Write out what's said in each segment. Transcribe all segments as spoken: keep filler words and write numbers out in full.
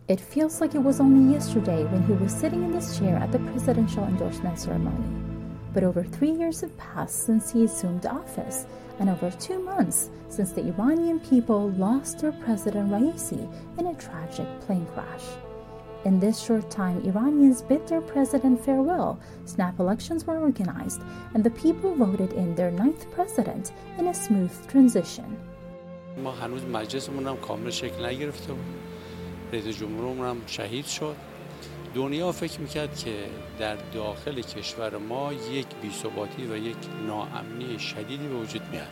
It feels like it was only yesterday when he was sitting in this chair at the presidential endorsement ceremony. But over three years have passed since he assumed office, and over two months since the Iranian people lost their president Raisi in a tragic plane crash. In this short time, Iranians bid their president farewell, snap elections were organized, and the people voted in their ninth president in a smooth transition. ما هنوز مجلسمون هم کامل شکل نگرفته بود. رئیس جمهورمون هم شهید شد. دنیا فکر میکرد که در داخل کشور ما یک بی‌ثباتی و یک ناامنی شدیدی به وجود میاد.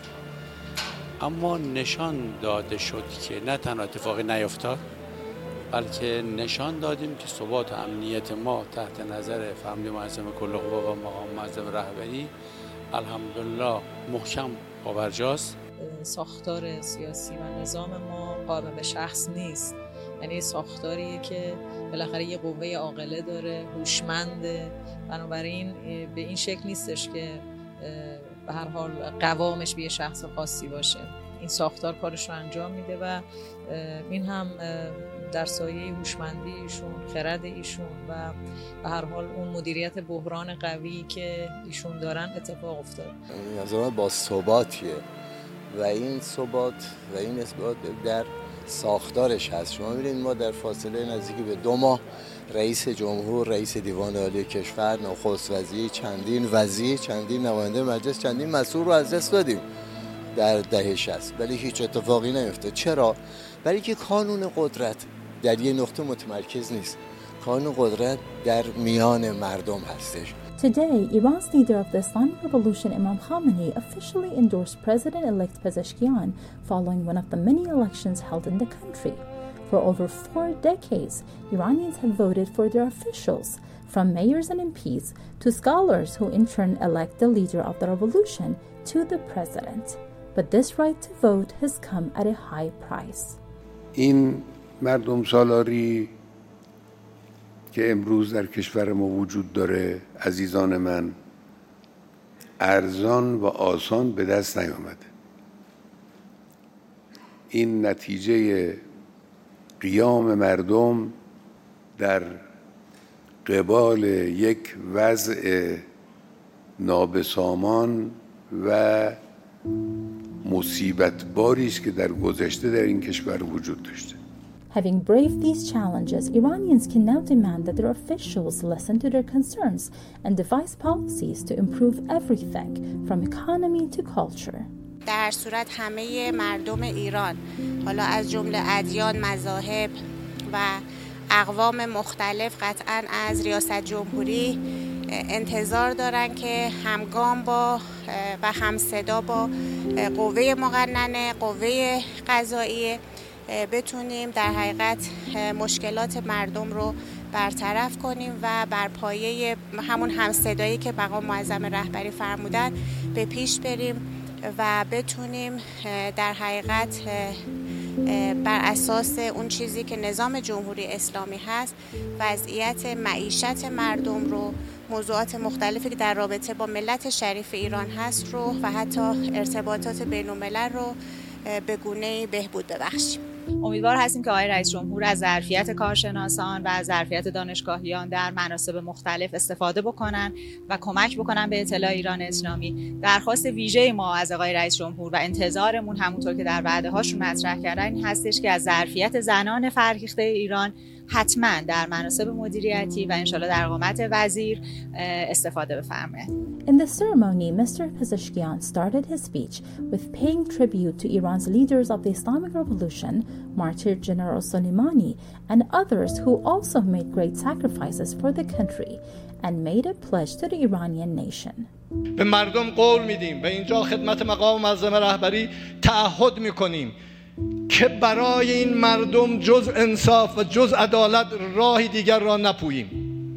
اما نشان داده شد که نه تنها اتفاقی نیفتاد، بلکه نشان دادیم که ثبات و امنیت ما تحت نظر فرمانده معظم کل قوا و مقام معظم رهبری الحمدلله محکم پابرجاست. ساختار سیاسی و نظام ما قابل به شخص نیست. یعنی ساختاریه که بالاخره یه قوه عاقله داره، هوشمنده، بنابراین به این شکل نیستش که به هر حال قوامش به یه شخص خاصی باشه. این ساختار کارش رو انجام میده و این هم در سایه هوشمندی ایشون، خرد ایشون و به هر حال اون مدیریت بحران قوی که ایشون دارن اتفاق افتاد. نظام با ثباتیه و این ثبات و این اثبات در ساختارش هست. شما می‌بینید ما در فاصله نزدیک به دو ماه رئیس جمهور، رئیس دیوان عالی کشور، نخست وزیر، چندین وزیر، چندین نماینده مجلس، چندین مسئول رو از دست دادیم در دهه شصت، ولی هیچ اتفاقی نیفتاد. چرا؟ برای که قانون قدرت در یه نقطه متمرکز نیست. قانون قدرت در میان مردم هستش. Today, Iran's leader of the Islamic Revolution, Imam Khamenei, officially endorsed President-elect Pezeshkian following one of the many elections held in the country. For over four decades, Iranians have voted for their officials, from mayors and M Ps to scholars who in turn elect the leader of the revolution to the president. But this right to vote has come at a high price. این مردم سالاری که امروز در کشور ما وجود داره، عزیزان من، ارزان و آسان به دست نیامده. این نتیجه قیام مردم در قبال یک وضع نابسامان و مصیبت باری است که در گذشته در این کشور وجود داشته. Having braved these challenges, Iranians can now demand that their officials listen to their concerns and devise policies to improve everything from economy to culture. در صورت همه مردم ایران، حالا از جمله ادیان، مذاهب و اقوام مختلف، قطعاً از ریاست جمهوری انتظار دارن که همگام با و همصدا با قوه مقننه، قوه قضاییه بتونیم در حقیقت مشکلات مردم رو برطرف کنیم و بر پایه همون همصدایی که مقام معظم رهبری فرمودن به پیش بریم و بتونیم در حقیقت بر اساس اون چیزی که نظام جمهوری اسلامی هست وضعیت معیشت مردم رو، موضوعات مختلفی که در رابطه با ملت شریف ایران هست رو و حتی ارتباطات بین الملل رو به گونه‌ای بهبود ببخشیم. امیدوار هستیم که آقای رئیس جمهور از ظرفیت کارشناسان و از ظرفیت دانشگاهیان در مناصب مختلف استفاده بکنن و کمک بکنن به اطلاع ایران اسلامی. درخواست ویژه ما از آقای رئیس جمهور و انتظارمون همونطور که در وعده هاشون مطرح کردن این هستش که از ظرفیت زنان فرهیخته ایران حتما در مناصب مدیریتی و انشالله در قامت وزیر استفاده بفرمایند. In the ceremony, Mister Pezeshkian started his speech with paying tribute to Iran's leaders of the Islamic Revolution, Martyr General Soleimani, and others who also made great sacrifices for the country and made a pledge to the Iranian nation. به مردم قول میدیم و اینجا خدمت مقام معظم رهبری تعهد میکنیم که برای این مردم جز انصاف و جز عدالت راهی دیگر را نپوییم.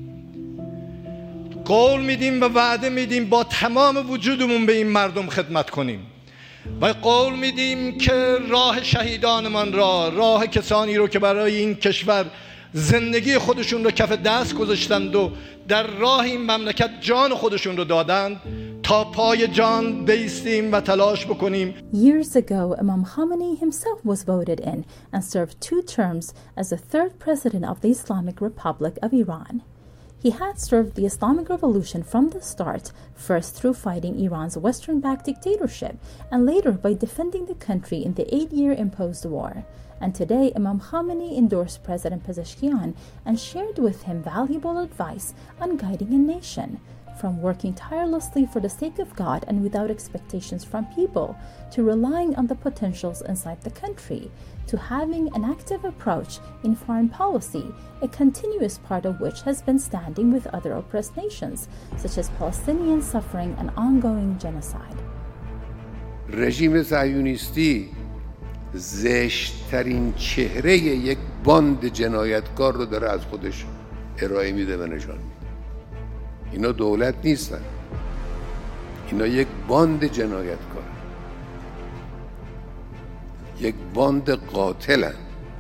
قول میدیم و وعده میدیم با تمام وجودمون به این مردم خدمت کنیم و قول میدیم که راه شهیدانمان را، راه کسانی رو که برای این کشور زندگی خودشون رو کف دست گذاشتند و در راه این مملکت جان خودشون رو دادند تا پای جان بایستیم و تلاش بکنیم. Years ago, Imam Khomeini himself was voted in and served two terms as the third president of the Islamic Republic of Iran. He had served the Islamic Revolution from the start, first through fighting Iran's Western-backed dictatorship, and later by defending the country in the eight-year imposed war. And today, Imam Khomeini endorsed President Pezeshkian and shared with him valuable advice on guiding a nation, from working tirelessly for the sake of God and without expectations from people, to relying on the potentials inside the country, to having an active approach in foreign policy, a continuous part of which has been standing with other oppressed nations, such as Palestinian suffering and ongoing genocide. رژیم صهیونیستی زشت‌ترین چهره یک باند جنایتکار رو داره از خودش ارائه میده و نشان میده. اینا دولت نیستن، اینا یک باند جنایتکار، یک باند قاتلن،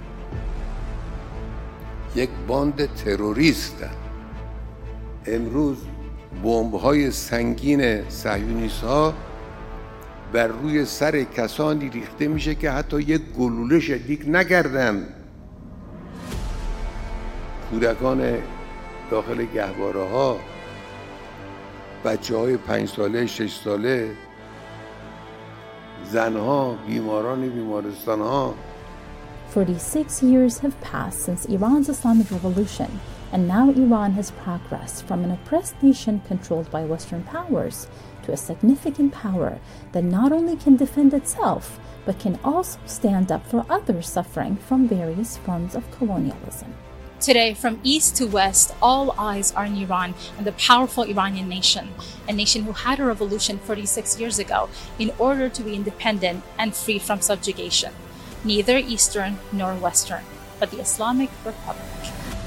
یک باند تروریستن. امروز بمب‌های سنگین صهیونیست‌ها بر روی سر کسانی ریخته میشه که حتی یک گلوله شلیک نکردن. کودکان داخل گهواره ها، بچه های پنج ساله، شش ساله، زنها، بیماران بیمارستان ها. forty-six years have passed since Iran's Islamic Revolution, and now Iran has progressed from an oppressed nation controlled by Western powers to a significant power that not only can defend itself, but can also stand up for others suffering from various forms of colonialism. Today, from east to west, all eyes are in Iran and the powerful Iranian nation, a nation who had a revolution forty-six years ago in order to be independent and free from subjugation, neither Eastern nor Western, but the Islamic Republic.